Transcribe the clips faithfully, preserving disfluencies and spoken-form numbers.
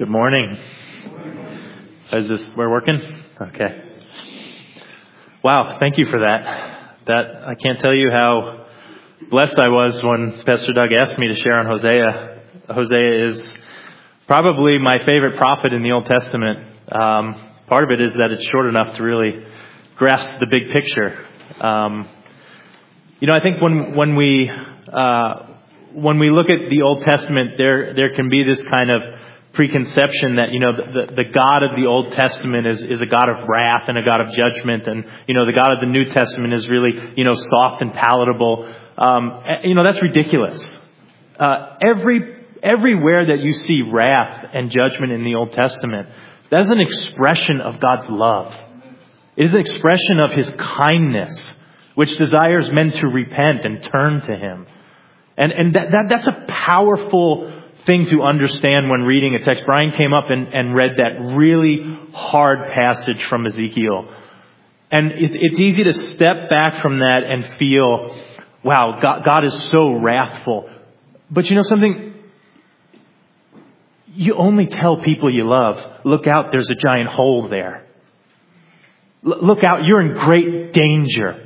Good morning. Is this, we're working? Okay. Wow, thank you for that. That, I can't tell you how blessed I was when Pastor Doug asked me to share on Hosea. Hosea is probably my favorite prophet in the Old Testament. Um, part of it is that it's short enough to really grasp the big picture. Um, you know, I think when when we uh, when we look at the Old Testament, there there can be this kind of preconception that, you know, the, the God of the Old Testament is, is a God of wrath and a God of judgment. And, you know, the God of the New Testament is really, you know, soft and palatable. Um, you know, that's ridiculous. Uh, every, everywhere that you see wrath and judgment in the Old Testament, that's an expression of God's love. It is an expression of His kindness, which desires men to repent and turn to Him. And, and that, that, that's a powerful thing to understand when reading a text. Brian came up and, and read that really hard passage from Ezekiel. And it, it's easy to step back from that and feel, wow, God, God is so wrathful. But you know something? You only tell people you love, look out, there's a giant hole there. L- look out, you're in great danger.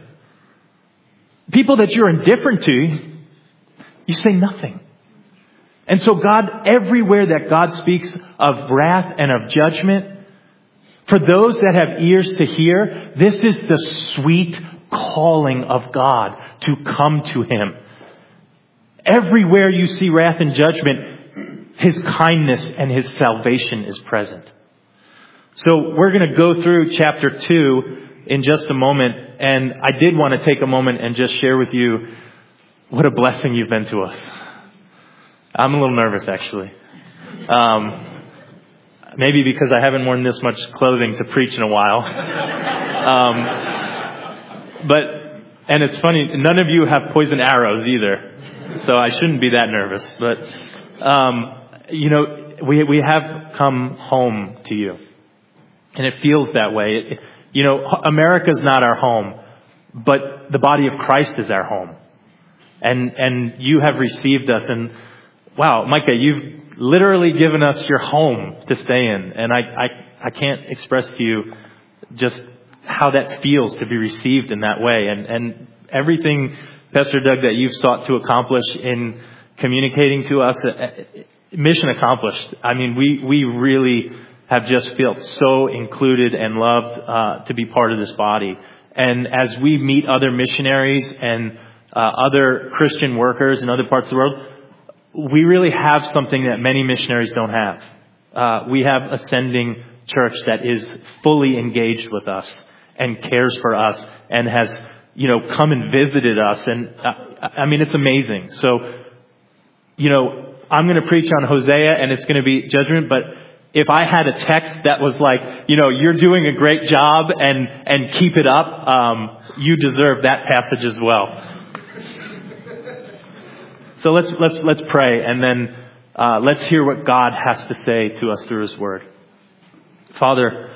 People that you're indifferent to, you say nothing. And so God, everywhere that God speaks of wrath and of judgment, for those that have ears to hear, this is the sweet calling of God to come to Him. Everywhere you see wrath and judgment, His kindness and His salvation is present. So we're going to go through chapter two in just a moment. And I did want to take a moment and just share with you what a blessing you've been to us. I'm a little nervous, actually. Um, maybe because I haven't worn this much clothing to preach in a while. um, but, and it's funny, none of you have poison arrows either. So I shouldn't be that nervous. But, um, you know, we, we have come home to you. And it feels that way. It, you know, America's not our home, but the body of Christ is our home. And, and you have received us. And wow, Micah, you've literally given us your home to stay in. And I, I, I can't express to you just how that feels to be received in that way. And, and everything, Pastor Doug, that you've sought to accomplish in communicating to us, mission accomplished. I mean, we, we really have just felt so included and loved uh, to be part of this body. And as we meet other missionaries and uh, other Christian workers in other parts of the world, we really have something that many missionaries don't have. Uh, we have Ascending Church that is fully engaged with us and cares for us and has, you know, come and visited us. And uh, I mean, it's amazing. So, you know, I'm going to preach on Hosea and it's going to be judgment. But if I had a text that was like, you know, you're doing a great job and, and keep it up, um, you deserve that passage as well. So let's let's let's pray, and then uh, let's hear what God has to say to us through His Word. Father,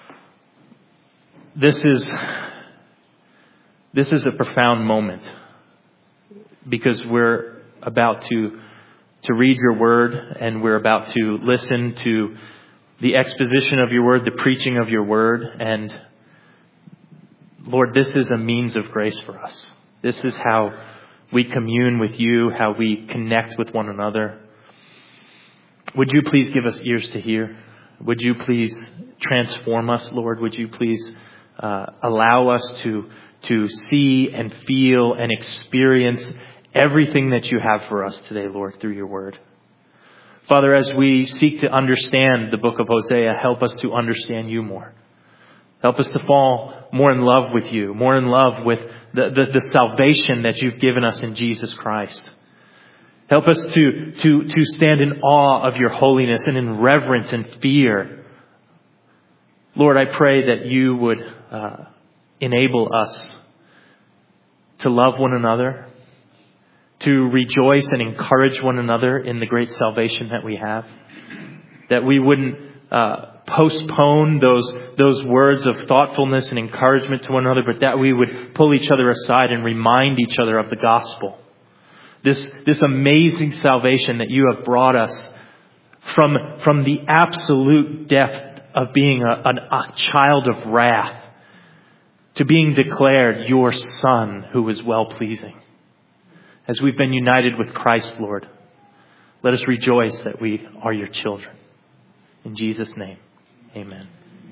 this is this is a profound moment because we're about to to read Your Word, and we're about to listen to the exposition of Your Word, the preaching of Your Word, and Lord, this is a means of grace for us. This is how we commune with You, how we connect with one another. Would You please give us ears to hear? Would You please transform us, Lord? Would You please uh, allow us to, to see and feel and experience everything that You have for us today, Lord, through Your Word. Father, as we seek to understand the book of Hosea, help us to understand You more. Help us to fall more in love with You, more in love with The, the, the salvation that You've given us in Jesus Christ. Help us to, to, to stand in awe of Your holiness and in reverence and fear. Lord, I pray that You would uh, enable us to love one another, to rejoice and encourage one another in the great salvation that we have. That we wouldn't uh, postpone those those words of thoughtfulness and encouragement to one another, but that we would pull each other aside and remind each other of the gospel. This, this amazing salvation that You have brought us from, from the absolute depth of being a, a, a child of wrath to being declared your son who is well-pleasing. As we've been united with Christ, Lord, let us rejoice that we are your children. In Jesus' name, amen.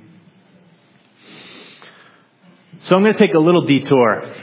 So I'm going to take a little detour.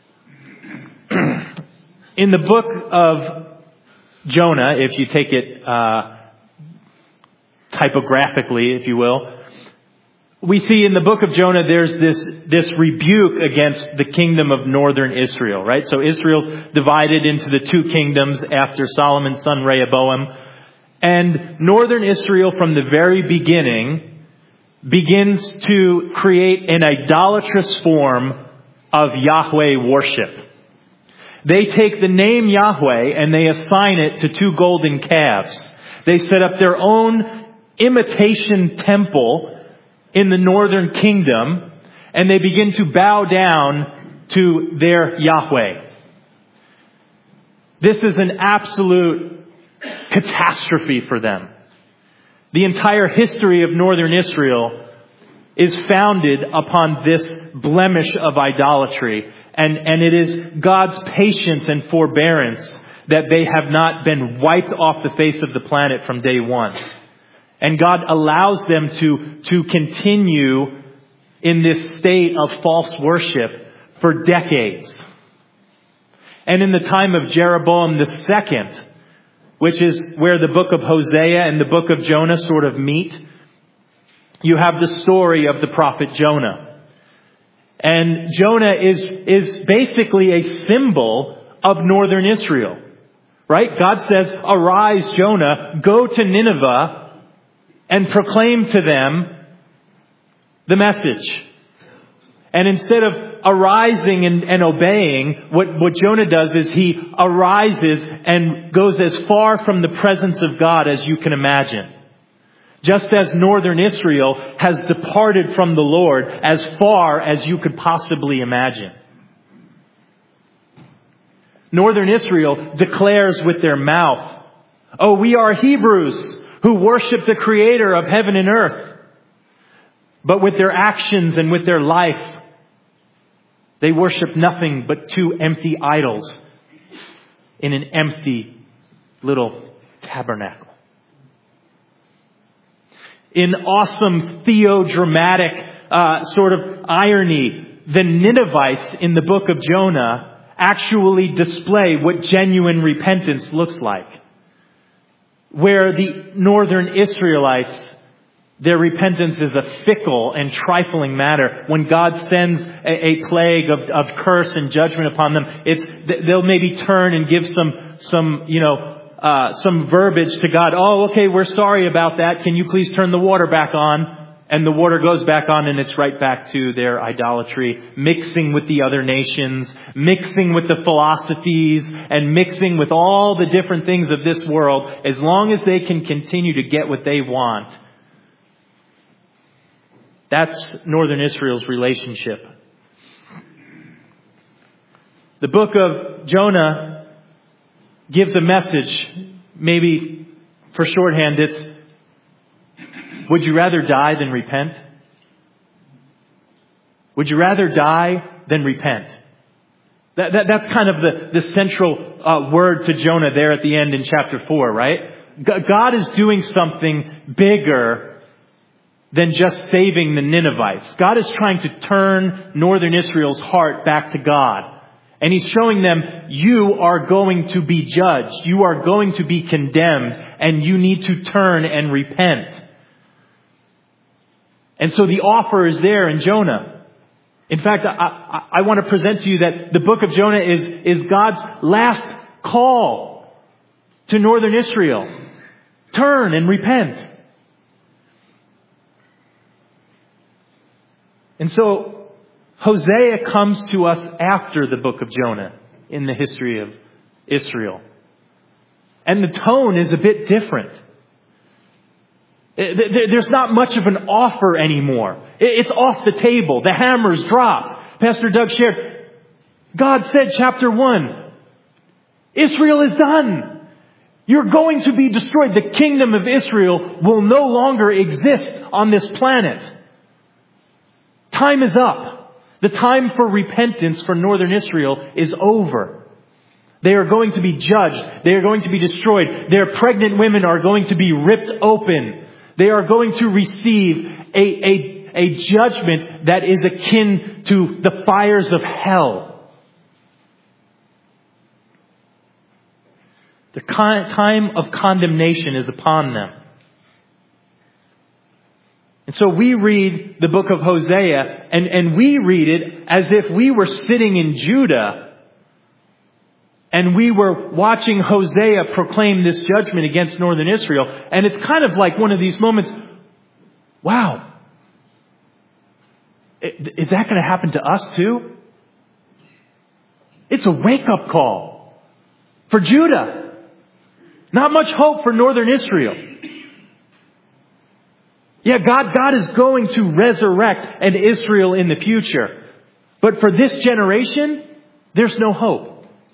In the book of Jonah, if you take it uh, typographically, if you will, we see in the book of Jonah there's this this rebuke against the kingdom of northern Israel, right? So Israel's divided into the two kingdoms after Solomon's son Rehoboam. And northern Israel from the very beginning begins to create an idolatrous form of Yahweh worship. They take the name Yahweh and they assign it to two golden calves. They set up their own imitation temple in the northern kingdom, and they begin to bow down to their Yahweh. This is an absolute catastrophe for them. The entire history of northern Israel is founded upon this blemish of idolatry. And, and it is God's patience and forbearance that they have not been wiped off the face of the planet from day one. And God allows them to, to continue in this state of false worship for decades. And in the time of Jeroboam the second, which is where the book of Hosea and the book of Jonah sort of meet, you have the story of the prophet Jonah. And Jonah is, is basically a symbol of northern Israel. Right? God says, "Arise, Jonah, go to Nineveh and proclaim to them the message." And instead of arising and, and obeying, what, what Jonah does is he arises and goes as far from the presence of God as you can imagine. Just as northern Israel has departed from the Lord as far as you could possibly imagine. Northern Israel declares with their mouth, "Oh, we are Hebrews who worship the Creator of heaven and earth." But with their actions and with their life, they worship nothing but two empty idols in an empty little tabernacle. In awesome theodramatic uh, sort of irony, the Ninevites in the book of Jonah actually display what genuine repentance looks like. Where the northern Israelites, their repentance is a fickle and trifling matter. When God sends a, a plague of, of curse and judgment upon them, it's they'll maybe turn and give some some you know uh, some verbiage to God. "Oh, okay, we're sorry about that. Can you please turn the water back on?" And the water goes back on, and it's right back to their idolatry, mixing with the other nations, mixing with the philosophies, and mixing with all the different things of this world, as long as they can continue to get what they want. That's northern Israel's relationship. The book of Jonah gives a message, maybe for shorthand, it's, would you rather die than repent? Would you rather die than repent? That, that, that's kind of the, the central uh, word to Jonah there at the end in chapter four, right? G- God is doing something bigger than just saving the Ninevites. God is trying to turn northern Israel's heart back to God. And He's showing them, you are going to be judged. You are going to be condemned. And you need to turn and repent. And so the offer is there in Jonah. In fact, I, I, I want to present to you that the book of Jonah is, is God's last call to northern Israel. Turn and repent. And so Hosea comes to us after the book of Jonah in the history of Israel. And the tone is a bit different. There's not much of an offer anymore. It's off the table. The hammer's dropped. Pastor Doug shared, God said, chapter one, Israel is done. You're going to be destroyed. The kingdom of Israel will no longer exist on this planet. Time is up. The time for repentance for northern Israel is over. They are going to be judged. They are going to be destroyed. Their pregnant women are going to be ripped open. They are going to receive a, a, a judgment that is akin to the fires of hell. The time of condemnation is upon them. And so we read the book of Hosea, and, and we read it as if we were sitting in Judah and we were watching Hosea proclaim this judgment against northern Israel. And it's kind of like one of these moments, wow, is that going to happen to us too? It's a wake-up call for Judah. Not much hope for northern Israel. Yeah, God, God is going to resurrect an Israel in the future. But for this generation, there's no hope.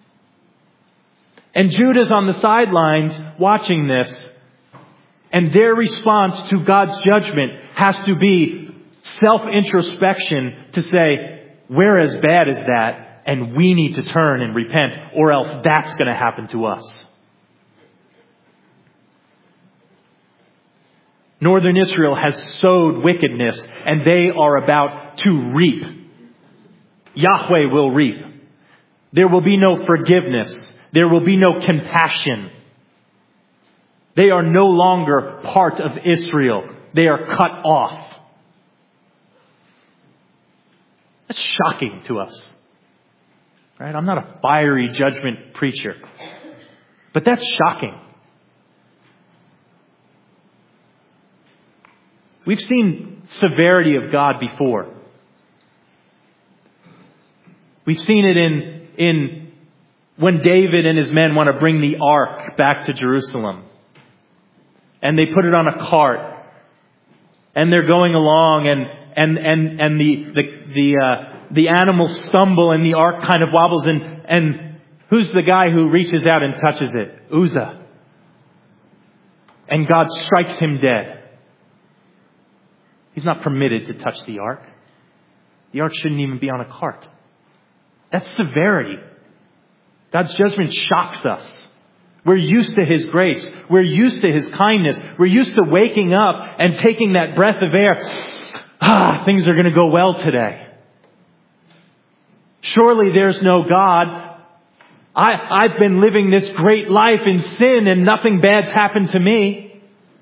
And Judah's on the sidelines watching this. And their response to God's judgment has to be self-introspection to say, we're as bad as that, and we need to turn and repent, or else that's going to happen to us. Northern Israel has sowed wickedness, and they are about to reap. Yahweh will reap. There will be no forgiveness. There will be no compassion. They are no longer part of Israel. They are cut off. That's shocking to us. Right? I'm not a fiery judgment preacher. But that's shocking. We've seen severity of God before. We've seen it in, in when David and his men want to bring the ark back to Jerusalem. And they put it on a cart. And they're going along, and and and and the the the uh, the animals stumble, and the ark kind of wobbles. And and who's the guy who reaches out and touches it? Uzzah. And God strikes him dead. He's not permitted to touch the ark. The ark shouldn't even be on a cart. That's severity. God's judgment shocks us. We're used to His grace. We're used to His kindness. We're used to waking up and taking that breath of air. Ah, things are going to go well today. Surely there's no God. I, I've been living this great life in sin and nothing bad's happened to me.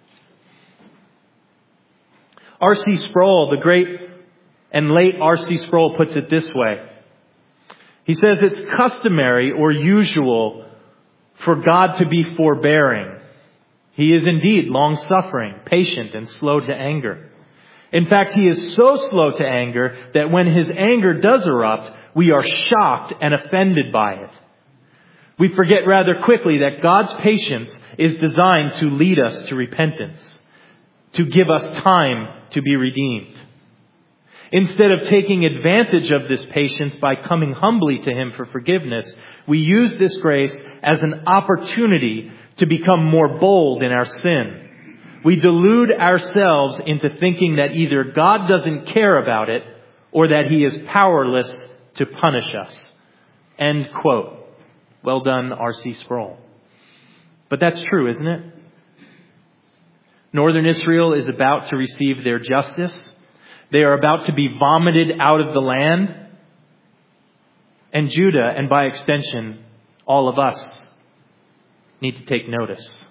R C Sproul, the great and late R C Sproul, puts it this way. He says it's customary or usual for God to be forbearing. He is indeed long-suffering, patient, and slow to anger. In fact, He is so slow to anger that when His anger does erupt, we are shocked and offended by it. We forget rather quickly that God's patience is designed to lead us to repentance, to give us time to be redeemed. Instead of taking advantage of this patience by coming humbly to Him for forgiveness, we use this grace as an opportunity to become more bold in our sin. We delude ourselves into thinking that either God doesn't care about it or that He is powerless to punish us. End quote. Well done, R C Sproul. But that's true, isn't it? Northern Israel is about to receive their justice. They are about to be vomited out of the land. And Judah, and by extension, all of us, need to take notice.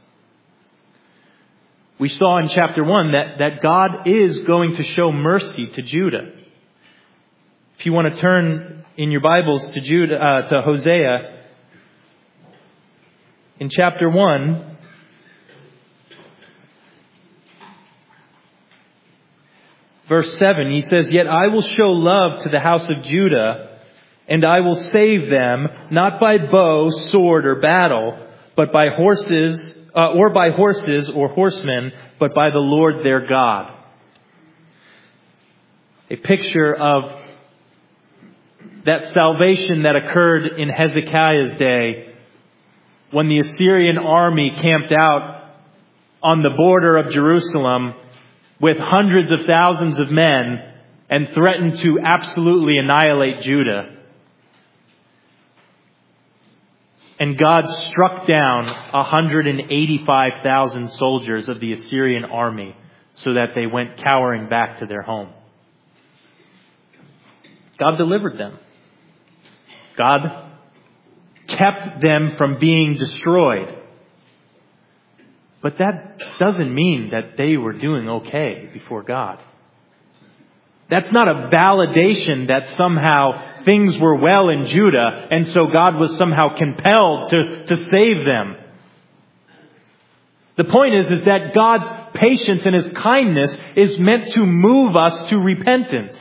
We saw in chapter one that, that God is going to show mercy to Judah. If you want to turn in your Bibles to Judah, uh, to Hosea, in chapter one, verse seven, he says, "Yet I will show love to the house of Judah, and I will save them, not by bow, sword, or battle, but by horses, uh, or by horses or horsemen, but by the Lord their God." A picture of that salvation that occurred in Hezekiah's day when the Assyrian army camped out on the border of Jerusalem with hundreds of thousands of men and threatened to absolutely annihilate Judah. And God struck down one hundred eighty-five thousand soldiers of the Assyrian army so that they went cowering back to their home. God delivered them. God kept them from being destroyed. But that doesn't mean that they were doing okay before God. That's not a validation that somehow things were well in Judah and so God was somehow compelled to, to save them. The point is, is that God's patience and His kindness is meant to move us to repentance.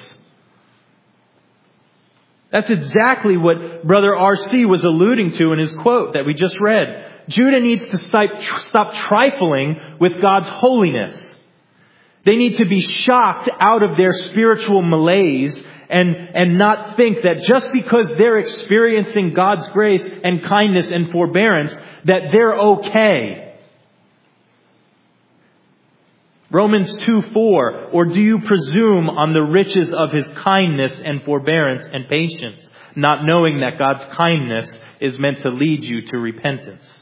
That's exactly what Brother R C was alluding to in his quote that we just read. Judah needs to stop, stop trifling with God's holiness. They need to be shocked out of their spiritual malaise and, and not think that just because they're experiencing God's grace and kindness and forbearance, that they're okay. Romans two four, or do you presume on the riches of His kindness and forbearance and patience, not knowing that God's kindness is meant to lead you to repentance?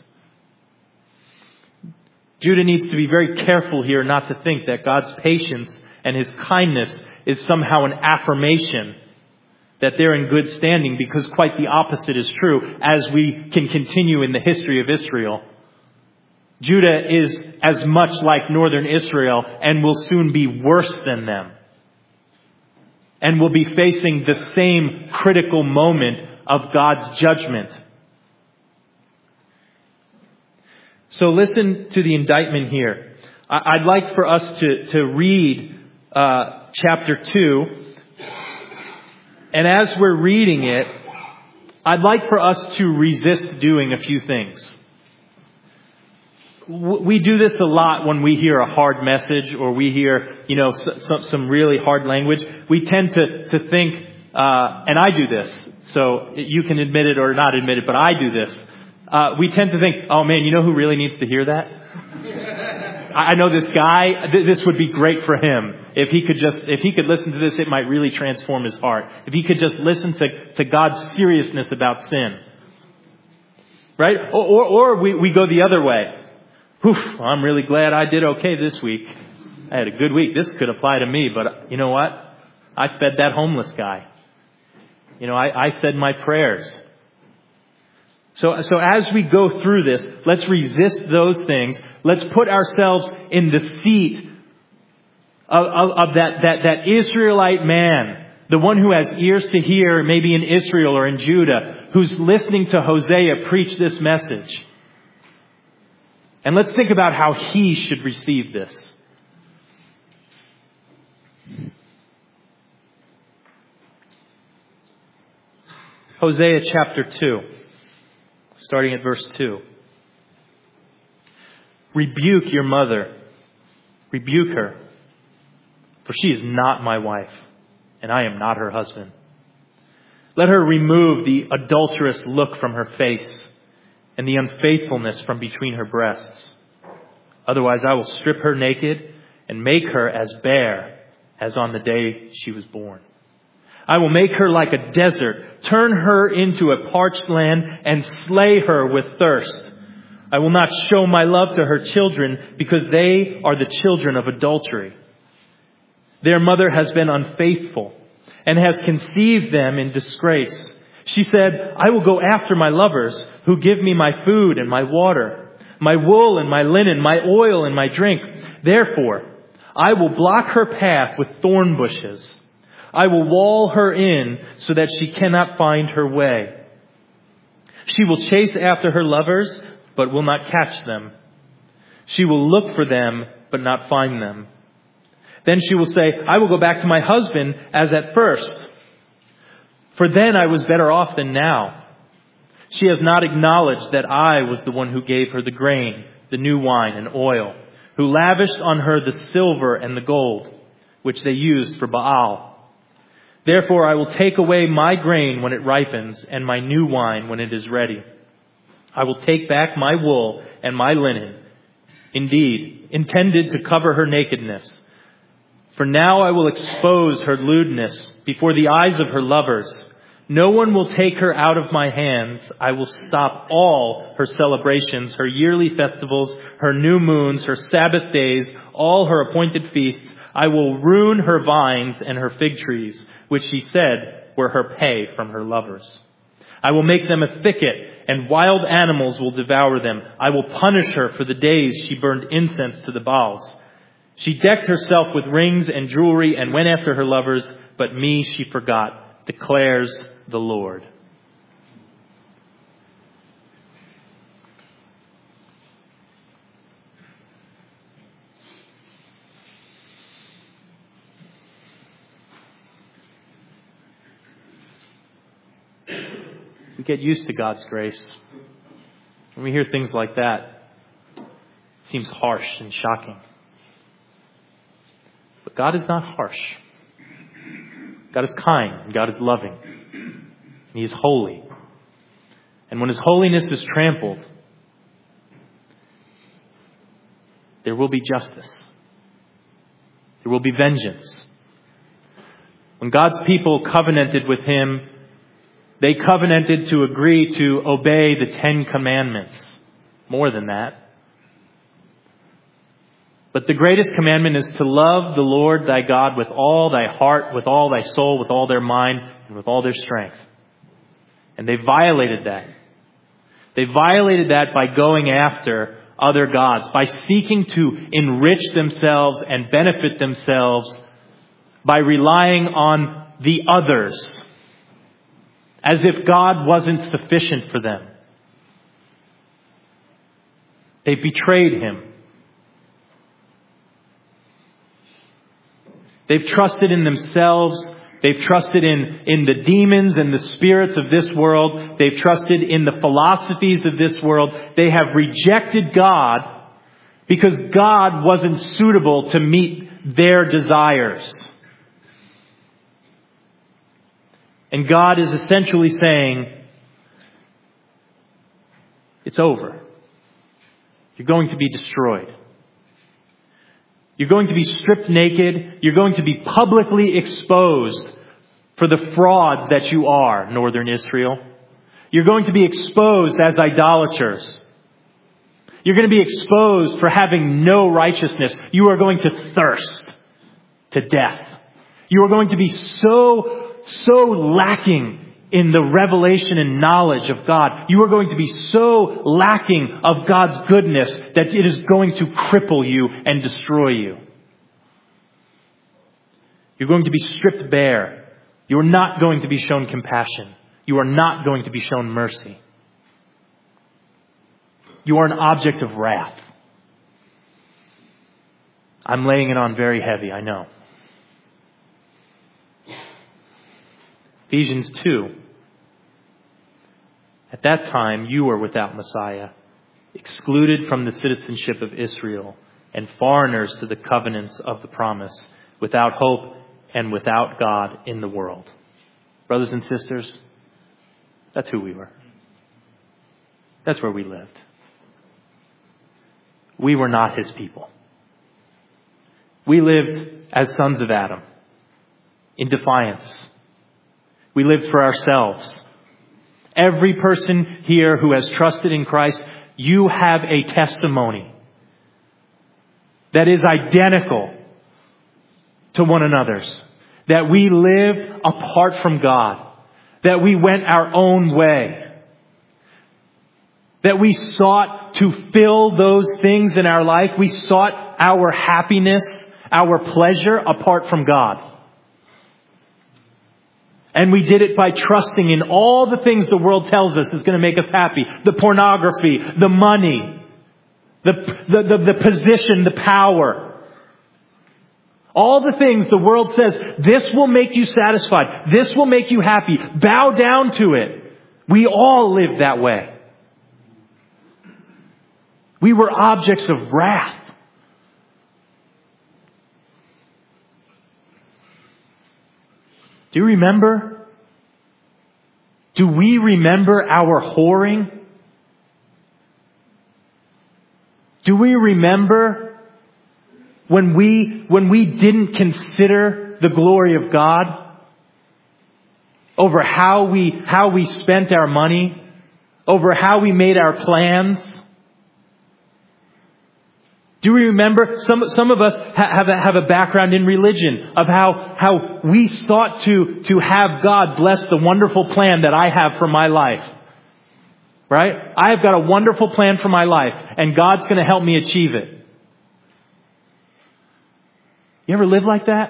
Judah needs to be very careful here not to think that God's patience and His kindness is somehow an affirmation that they're in good standing, because quite the opposite is true as we can continue in the history of Israel. Judah is as much like northern Israel and will soon be worse than them. And will be facing the same critical moment of God's judgment. So listen to the indictment here. I'd like for us to, to read uh, chapter two. And as we're reading it, I'd like for us to resist doing a few things. We do this a lot when we hear a hard message or we hear, you know, some, some really hard language. We tend to, to think, uh, and I do this, so you can admit it or not admit it, but I do this. Uh, we tend to think, oh man, you know who really needs to hear that? I know this guy, this would be great for him. If he could just, if he could listen to this, it might really transform his heart. If he could just listen to, to God's seriousness about sin. Right? Or, or, or we, we go the other way. Whew, I'm really glad I did okay this week. I had a good week. This could apply to me, but you know what? I fed that homeless guy. You know, I, I said my prayers. So, so as we go through this, let's resist those things. Let's put ourselves in the seat of, of, of that, that, that Israelite man, the one who has ears to hear, maybe in Israel or in Judah, who's listening to Hosea preach this message. And let's think about how he should receive this. Hosea chapter two, starting at verse two. Rebuke your mother. Rebuke her. For she is not my wife, and I am not her husband. Let her remove the adulterous look from her face, and the unfaithfulness from between her breasts. Otherwise I will strip her naked and make her as bare as on the day she was born. I will make her like a desert, turn her into a parched land, and slay her with thirst. I will not show my love to her children, because they are the children of adultery. Their mother has been unfaithful and has conceived them in disgrace. She said, I will go after my lovers who give me my food and my water, my wool and my linen, my oil and my drink. Therefore, I will block her path with thorn bushes. I will wall her in so that she cannot find her way. She will chase after her lovers, but will not catch them. She will look for them, but not find them. Then she will say, I will go back to my husband as at first. For then I was better off than now. She has not acknowledged that I was the one who gave her the grain, the new wine and oil, who lavished on her the silver and the gold, which they used for Baal. Therefore I will take away my grain when it ripens and my new wine when it is ready. I will take back my wool and my linen, indeed, intended to cover her nakedness. For now I will expose her lewdness before the eyes of her lovers. No one will take her out of my hands. I will stop all her celebrations, her yearly festivals, her new moons, her Sabbath days, all her appointed feasts. I will ruin her vines and her fig trees, which she said were her pay from her lovers. I will make them a thicket, and wild animals will devour them. I will punish her for the days she burned incense to the Baals. She decked herself with rings and jewelry and went after her lovers, but me she forgot, declares the Lord. We get used to God's grace. When we hear things like that, it seems harsh and shocking. But God is not harsh. God is kind and God is loving. And He is holy. And when His holiness is trampled, there will be justice. There will be vengeance. When God's people covenanted with Him, they covenanted to agree to obey the Ten Commandments. More than that. But the greatest commandment is to love the Lord thy God with all thy heart, with all thy soul, with all their mind, and with all their strength. And they violated that. They violated that by going after other gods, by seeking to enrich themselves and benefit themselves by relying on the others, as if God wasn't sufficient for them. They betrayed Him. They've trusted in themselves. They've trusted in, in the demons and the spirits of this world. They've trusted in the philosophies of this world. They have rejected God because God wasn't suitable to meet their desires. And God is essentially saying, it's over. You're going to be destroyed. You're going to be stripped naked. You're going to be publicly exposed for the frauds that you are, Northern Israel. You're going to be exposed as idolaters. You're going to be exposed for having no righteousness. You are going to thirst to death. You are going to be so, so lacking in the revelation and knowledge of God. You are going to be so lacking of God's goodness that it is going to cripple you and destroy you. You're going to be stripped bare. You are not going to be shown compassion. You are not going to be shown mercy. You are an object of wrath. I'm laying it on very heavy, I know. Ephesians two. At that time, you were without Messiah, excluded from the citizenship of Israel, and foreigners to the covenants of the promise, without hope and without God in the world. Brothers and sisters, that's who we were. That's where we lived. We were not His people. We lived as sons of Adam, in defiance. We lived for ourselves. Every person here who has trusted in Christ, you have a testimony that is identical to one another's. That we lived apart from God. That we went our own way. That we sought to fill those things in our life. We sought our happiness, our pleasure apart from God. And we did it by trusting in all the things the world tells us is going to make us happy. The pornography, the money, the, the, the, the position, the power. All the things the world says, this will make you satisfied. This will make you happy. Bow down to it. We all live that way. We were objects of wrath. Do you remember? Do we remember our whoring? Do we remember when we, when we didn't consider the glory of God over how we, how we spent our money, over how we made our plans? Do we remember, some, some of us have a, have a background in religion of how, how we sought to, to have God bless the wonderful plan that I have for my life. Right? I have got a wonderful plan for my life, and God's going to help me achieve it. You ever live like that?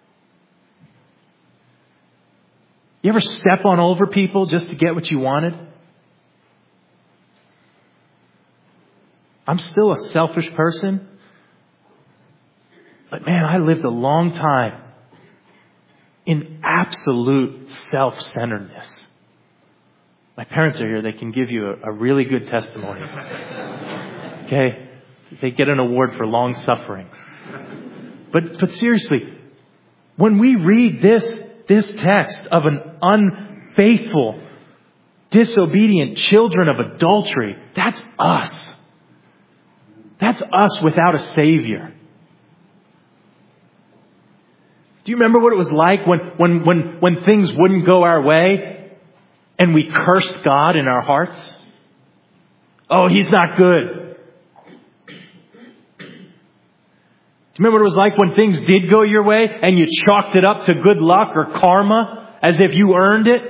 You ever step on over people just to get what you wanted? I'm still a selfish person. But man, I lived a long time in absolute self-centeredness. My parents are here. They can give you a, a really good testimony. Okay? They get an award for long suffering. But, but seriously, when we read this, this text of an unfaithful, disobedient children of adultery, that's us. That's us without a Savior. Do you remember what it was like when, when, when, when things wouldn't go our way and we cursed God in our hearts? Oh, He's not good. Do you remember what it was like when things did go your way and you chalked it up to good luck or karma as if you earned it?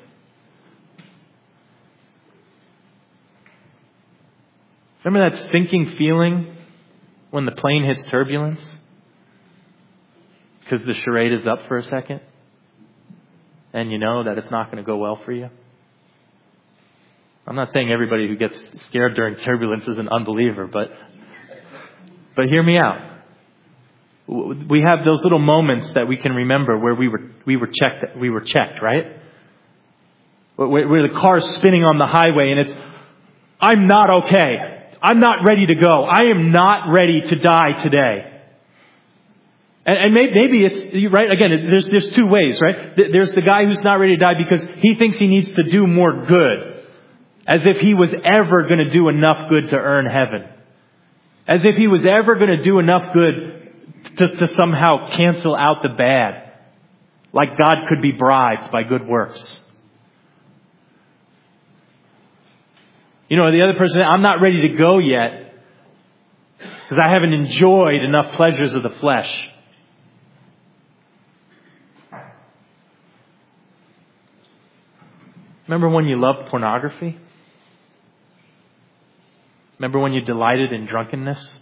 Remember that sinking feeling when the plane hits turbulence? Because the charade is up for a second? And you know that it's not going to go well for you? I'm not saying everybody who gets scared during turbulence is an unbeliever, but but hear me out. We have those little moments that we can remember where we were we were checked we were checked, right? Where, where the car's spinning on the highway and it's, I'm not okay. I'm not ready to go. I am not ready to die today. And, and maybe, maybe it's, right, again, there's, there's two ways, right? There's the guy who's not ready to die because he thinks he needs to do more good. As if he was ever going to do enough good to earn heaven. As if he was ever going to do enough good to, to somehow cancel out the bad. Like God could be bribed by good works. You know, the other person, I'm not ready to go yet because I haven't enjoyed enough pleasures of the flesh. Remember when you loved pornography? Remember when you delighted in drunkenness?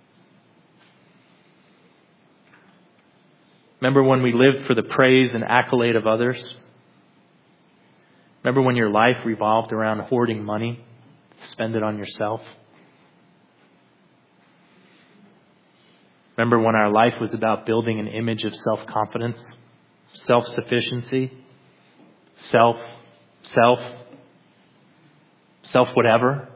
Remember when we lived for the praise and accolade of others? Remember when your life revolved around hoarding money? Spend it on yourself. Remember when our life was about building an image of self-confidence, self-sufficiency, self, self, self-whatever?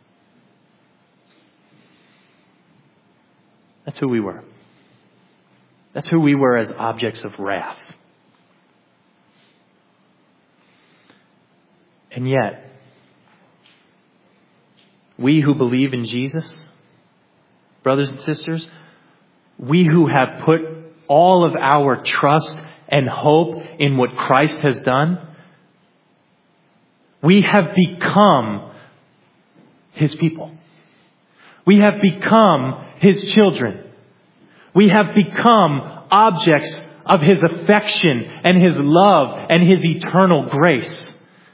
That's who we were. That's who we were as objects of wrath. And yet, we who believe in Jesus, brothers and sisters, we who have put all of our trust and hope in what Christ has done, we have become His people. We have become His children. We have become objects of His affection and His love and His eternal grace.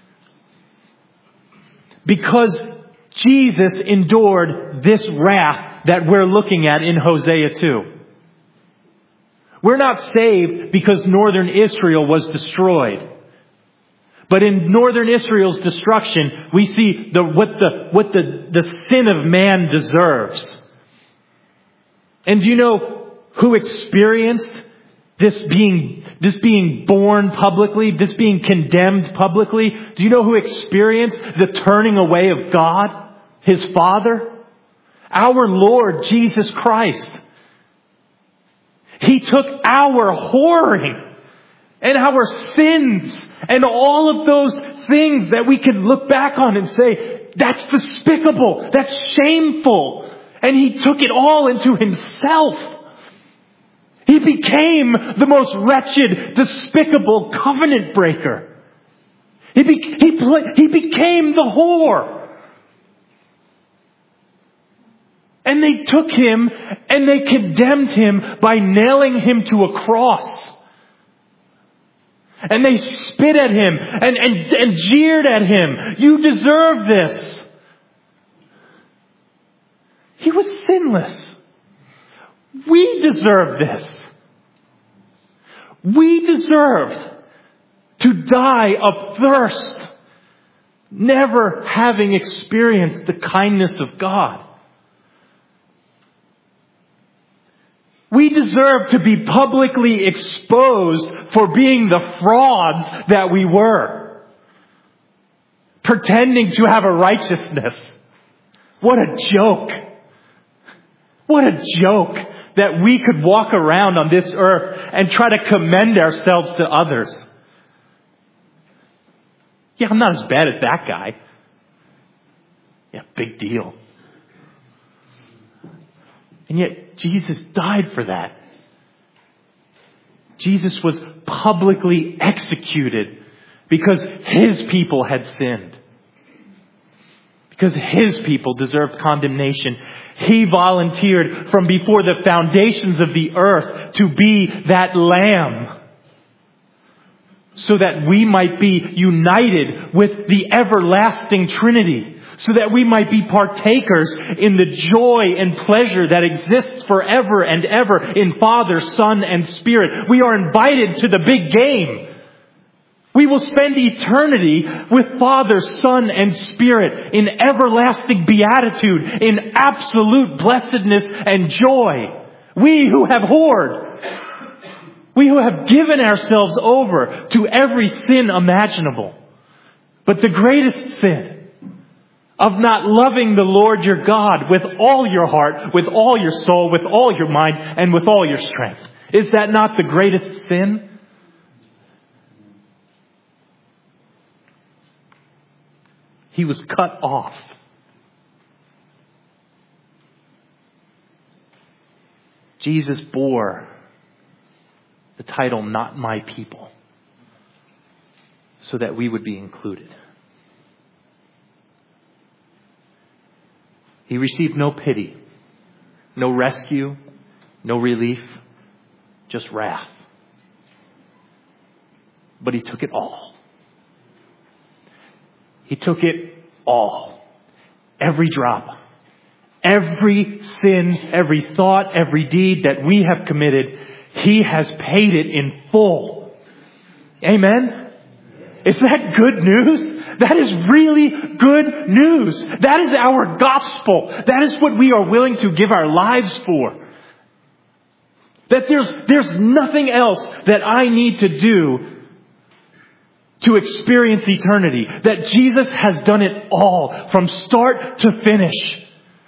Because Jesus endured this wrath that we're looking at in Hosea two. We're not saved because northern Israel was destroyed. But in northern Israel's destruction, we see the, what, the, what the, the sin of man deserves. And do you know who experienced this being, this being born publicly, this being condemned publicly? Do you know who experienced the turning away of God? His Father? Our Lord Jesus Christ. He took our whoring and our sins and all of those things that we can look back on and say, that's despicable, that's shameful. And He took it all into Himself. He became the most wretched, despicable covenant breaker. He, be- he, pl- he became the whore. And they took Him and they condemned Him by nailing Him to a cross. And they spit at Him and, and, and jeered at Him. You deserve this. He was sinless. We deserve this. We deserved to die of thirst, never having experienced the kindness of God. We deserve to be publicly exposed for being the frauds that we were, pretending to have a righteousness. What a joke. What a joke that we could walk around on this earth and try to commend ourselves to others. Yeah, I'm not as bad as that guy. Yeah, big deal. And yet Jesus died for that. Jesus was publicly executed because His people had sinned. Because His people deserved condemnation. He volunteered from before the foundations of the earth to be that lamb, so that we might be united with the everlasting Trinity, so that we might be partakers in the joy and pleasure that exists forever and ever in Father, Son, and Spirit. We are invited to the big game. We will spend eternity with Father, Son, and Spirit in everlasting beatitude, in absolute blessedness and joy. We who have whored, we who have given ourselves over to every sin imaginable. But the greatest sin of not loving the Lord your God with all your heart, with all your soul, with all your mind, and with all your strength. Is that not the greatest sin? He was cut off. Jesus bore the title, "Not My People," so that we would be included. He received no pity, no rescue, no relief, just wrath. But He took it all. He took it all. Every drop. Every sin, every thought, every deed that we have committed, He has paid it in full. Amen? Is that good news? That is really good news. That is our gospel. That is what we are willing to give our lives for. That there's, there's nothing else that I need to do to experience eternity. That Jesus has done it all from start to finish.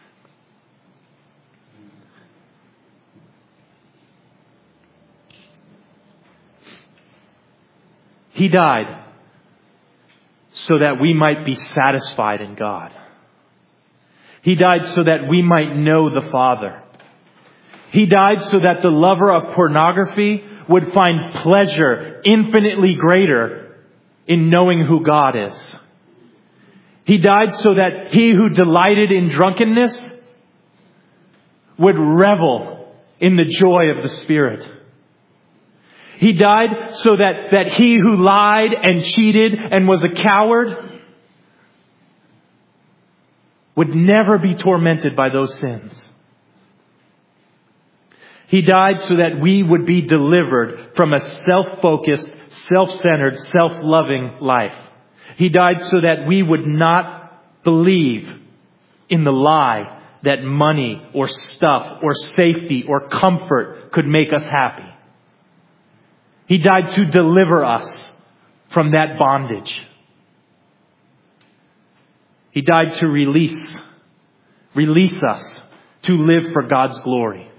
He died so that we might be satisfied in God. He died so that we might know the Father. He died so that the lover of pornography would find pleasure infinitely greater in knowing who God is. He died so that he who delighted in drunkenness would revel in the joy of the Spirit. He died so that, that he who lied and cheated and was a coward would never be tormented by those sins. He died so that we would be delivered from a self-focused, self-centered, self-loving life. He died so that we would not believe in the lie that money or stuff or safety or comfort could make us happy. He died to deliver us from that bondage. He died to release, release us to live for God's glory.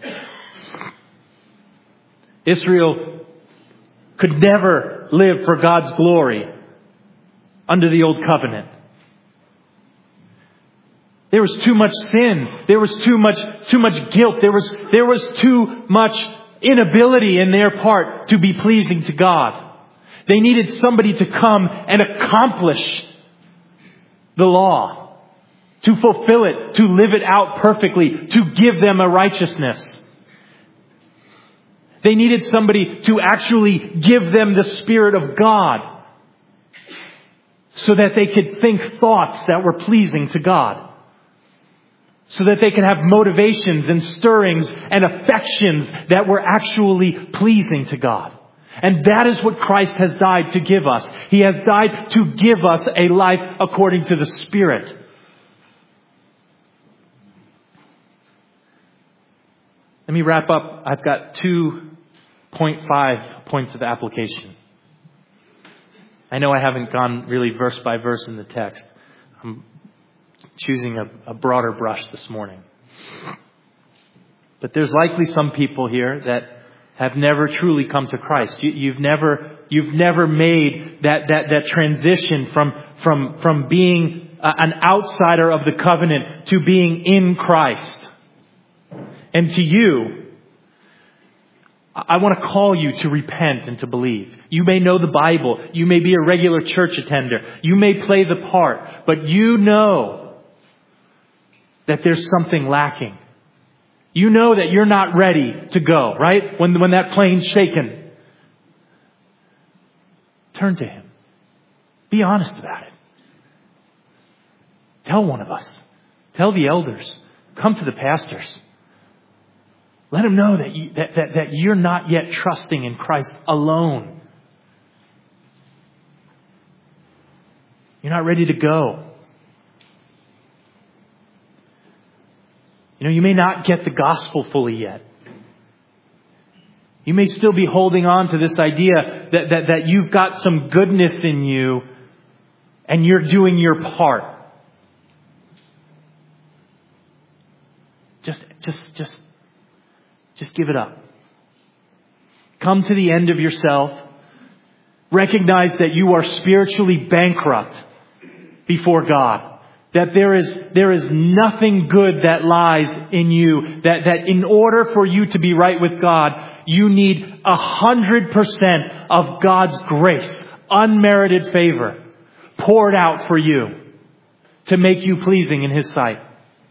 Israel could never live for God's glory under the old covenant. There was too much sin. There was too much, too much guilt. There was, there was too much inability in their part to be pleasing to God. They needed somebody to come and accomplish the law, to fulfill it, to live it out perfectly, to give them a righteousness. They needed somebody to actually give them the Spirit of God so that they could think thoughts that were pleasing to God. So that they could have motivations and stirrings and affections that were actually pleasing to God. And that is what Christ has died to give us. He has died to give us a life according to the Spirit. Let me wrap up. I've got two point five points of application. I know I haven't gone really verse by verse in the text. I'm choosing a, a broader brush this morning. But there's likely some people here that have never truly come to Christ. You, you've never, you've never made that, that, that transition from, from, from being a, an outsider of the covenant to being in Christ. And to you, I want to call you to repent and to believe. You may know the Bible. You may be a regular church attender. You may play the part. But you know that there's something lacking. You know that you're not ready to go, right? When, when that plane's shaken. Turn to Him. Be honest about it. Tell one of us. Tell the elders. Come to the pastors. Let them know that, you, that, that, that you're not yet trusting in Christ alone. You're not ready to go. You know, you may not get the gospel fully yet. You may still be holding on to this idea that, that, that you've got some goodness in you and you're doing your part. Just, just, just, just give it up. Come to the end of yourself. Recognize that you are spiritually bankrupt before God. That there is, there is nothing good that lies in you. That, that in order for you to be right with God, you need a hundred percent of God's grace, unmerited favor, poured out for you to make you pleasing in His sight.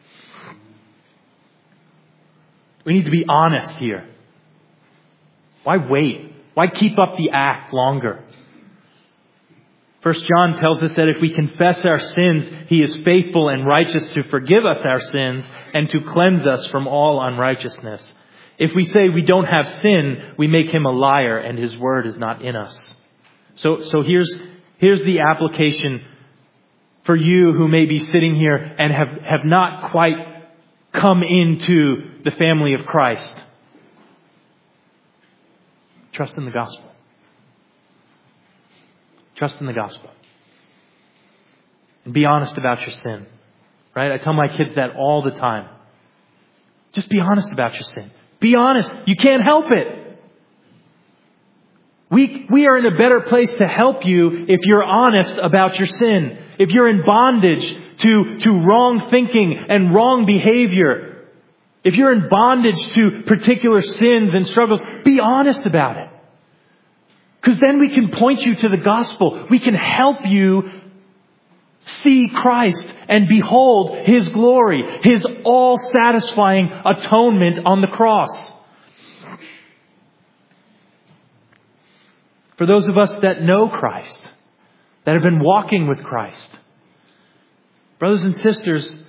We need to be honest here. Why wait? Why keep up the act longer? First John tells us that if we confess our sins, He is faithful and righteous to forgive us our sins and to cleanse us from all unrighteousness. If we say we don't have sin, we make Him a liar and His word is not in us. So, so here's, here's the application for you who may be sitting here and have, have not quite come into the family of Christ. Trust in the gospel. Trust in the gospel. And be honest about your sin. Right? I tell my kids that all the time. Just be honest about your sin. Be honest. You can't help it. We, we are in a better place to help you if you're honest about your sin. If you're in bondage to, to wrong thinking and wrong behavior. If you're in bondage to particular sins and struggles, be honest about it. Because then we can point you to the gospel. We can help you see Christ and behold His glory, His all-satisfying atonement on the cross. For those of us that know Christ, that have been walking with Christ, brothers and sisters,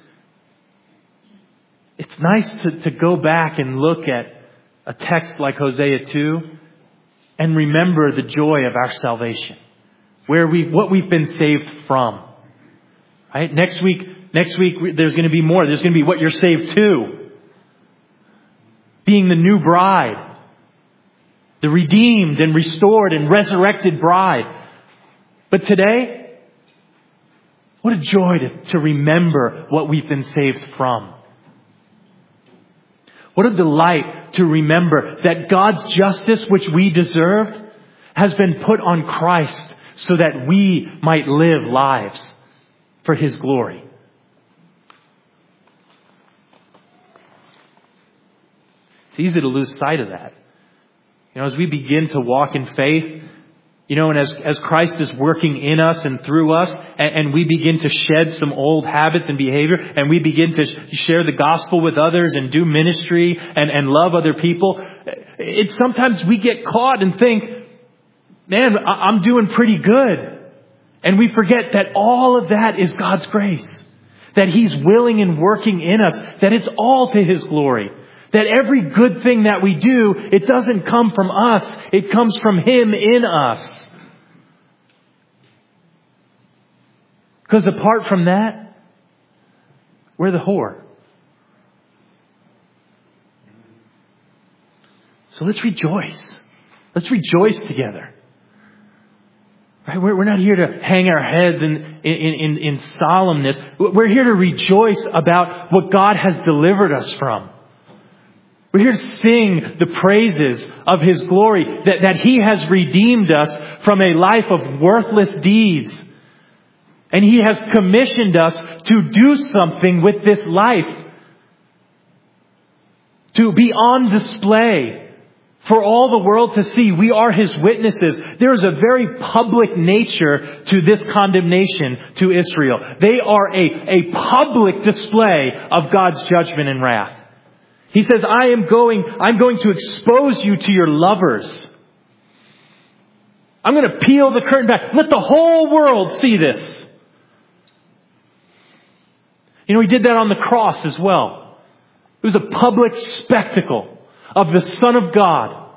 it's nice to, to go back and look at a text like Hosea two and remember the joy of our salvation, where we, what we've been saved from. Right? Next week, next week there's going to be more. There's going to be what you're saved to. Being the new bride. The redeemed and restored and resurrected bride. But today, what a joy to, to remember what we've been saved from. What a delight to remember that God's justice, which we deserved, has been put on Christ so that we might live lives for His glory. It's easy to lose sight of that. You know, as we begin to walk in faith, you know, and as, as Christ is working in us and through us, and, and we begin to shed some old habits and behavior, and we begin to sh- share the gospel with others and do ministry and, and love other people, it's sometimes we get caught and think, man, I- I'm doing pretty good. And we forget that all of that is God's grace. That He's willing and working in us. That it's all to His glory. That every good thing that we do, it doesn't come from us. It comes from Him in us. Because apart from that, we're the whore. So let's rejoice. Let's rejoice together. Right? We're, we're not here to hang our heads in, in, in, in solemnness. We're here to rejoice about what God has delivered us from. We're here to sing the praises of His glory, that, that He has redeemed us from a life of worthless deeds. And He has commissioned us to do something with this life. To be on display for all the world to see. We are His witnesses. There is a very public nature to this condemnation to Israel. They are a, a public display of God's judgment and wrath. He says, I am going, I'm going to expose you to your lovers. I'm going to peel the curtain back. Let the whole world see this. You know, He did that on the cross as well. It was a public spectacle of the Son of God,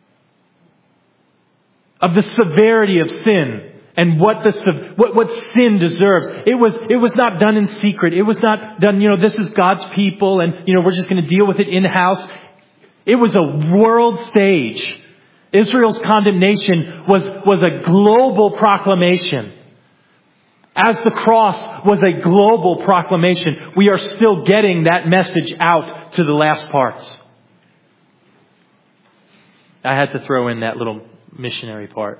of the severity of sin and what the what, what sin deserves. It was it was not done in secret. It was not done, you know, this is God's people and, you know, we're just going to deal with it in-house. It was a world stage. Israel's condemnation was, was a global proclamation. As the cross was a global proclamation, we are still getting that message out to the last parts. I had to throw in that little missionary part.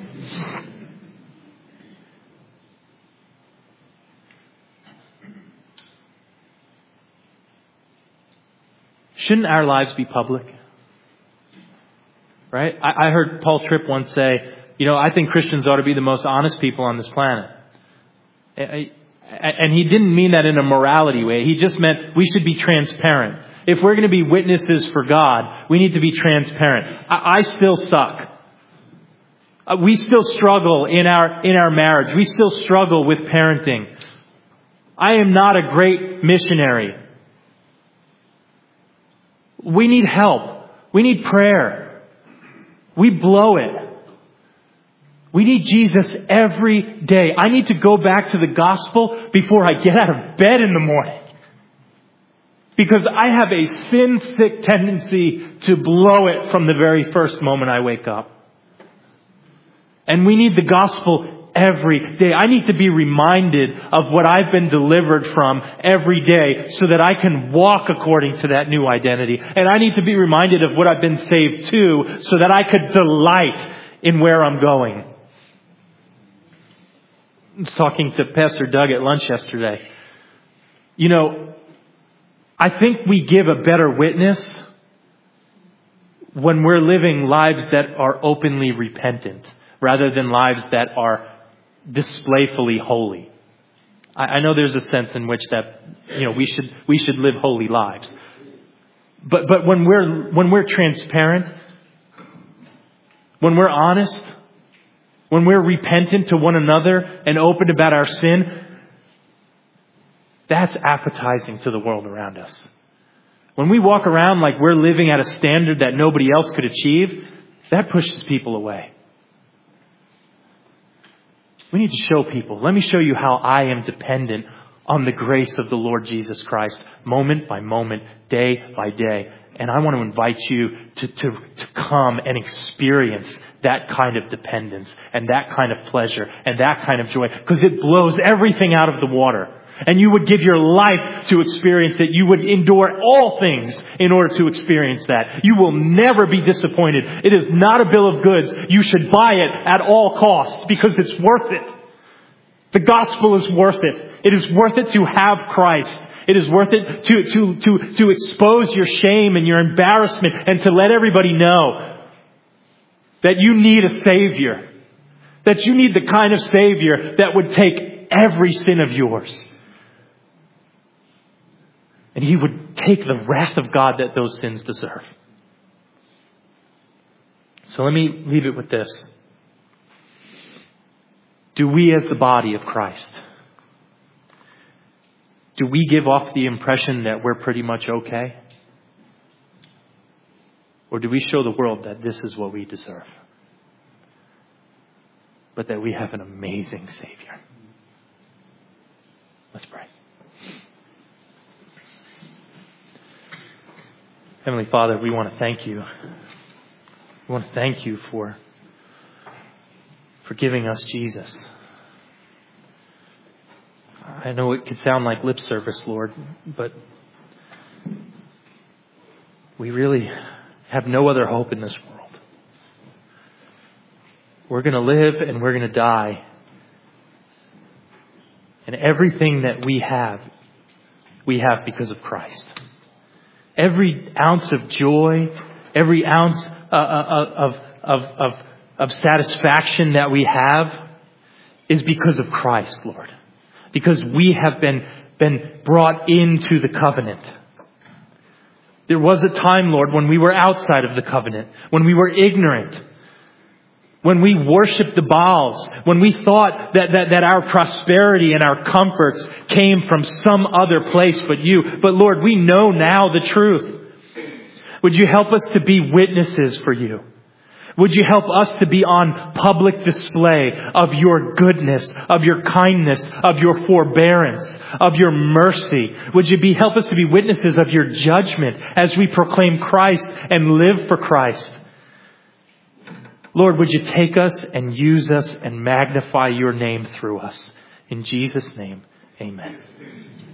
Shouldn't our lives be public? Right? I, I heard Paul Tripp once say, you know, I think Christians ought to be the most honest people on this planet. And he didn't mean that in a morality way. He just meant we should be transparent. If we're going to be witnesses for God, we need to be transparent. I, I still suck. We still struggle in our, in our marriage. We still struggle with parenting. I am not a great missionary. We need help. We need prayer. We blow it. We need Jesus every day. I need to go back to the gospel before I get out of bed in the morning. Because I have a sin-sick tendency to blow it from the very first moment I wake up. And we need the gospel every day. I need to be reminded of what I've been delivered from every day so that I can walk according to that new identity. And I need to be reminded of what I've been saved to so that I could delight in where I'm going. I was talking to Pastor Doug at lunch yesterday. You know, I think we give a better witness when we're living lives that are openly repentant rather than lives that are displayfully holy. I, I know there's a sense in which that, you know, we should we should live holy lives. But but when we're when we're transparent, when we're honest, when we're repentant to one another and open about our sin, that's appetizing to the world around us. When we walk around like we're living at a standard that nobody else could achieve, that pushes people away. We need to show people, let me show you how I am dependent on the grace of the Lord Jesus Christ, moment by moment, day by day. And I want to invite you to, to, to come and experience that kind of dependence and that kind of pleasure and that kind of joy, because it blows everything out of the water. And you would give your life to experience it. You would endure all things in order to experience that. You will never be disappointed. It is not a bill of goods. You should buy it at all costs because it's worth it. The gospel is worth it. It is worth it to have Christ It is worth it to, to, to, to expose your shame and your embarrassment and to let everybody know that you need a Savior. That you need the kind of Savior that would take every sin of yours. And He would take the wrath of God that those sins deserve. So let me leave it with this. Do we as the body of Christ, do we give off the impression that we're pretty much okay? Or do we show the world that this is what we deserve? But that we have an amazing Savior. Let's pray. Heavenly Father, we want to thank you. We want to thank you for, for giving us Jesus. I know it could sound like lip service, Lord, but we really have no other hope in this world. We're going to live and we're going to die. And everything that we have, we have because of Christ. Every ounce of joy, every ounce uh, of, of, of, of satisfaction that we have is because of Christ, Lord. Because we have been, been brought into the covenant. There was a time, Lord, when we were outside of the covenant, when we were ignorant, when we worshipped the Baals, when we thought that, that, that our prosperity and our comforts came from some other place but you. But Lord, we know now the truth. Would you help us to be witnesses for you? Would you help us to be on public display of your goodness, of your kindness, of your forbearance, of your mercy? Would you be help us to be witnesses of your judgment as we proclaim Christ and live for Christ? Lord, would you take us and use us and magnify your name through us? In Jesus' name, amen.